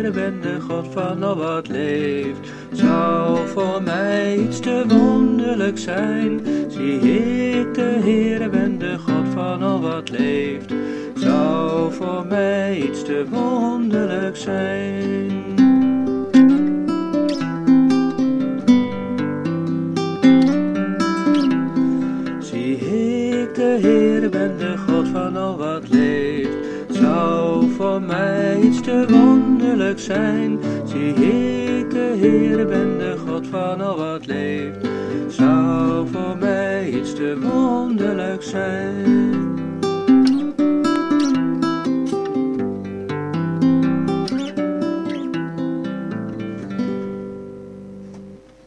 Heere ben de God van al wat leeft. Zou voor mij iets te wonderlijk zijn. Zie ik de Heere ben de God van al wat leeft. Zou voor mij iets te wonderlijk zijn. Zie ik de Heere ben de God van al wat leeft. Zou voor mij iets te wonderlijk zijn. Zie ik de Heere ben de God van al wat leeft. Zou voor mij iets te wonderlijk zijn.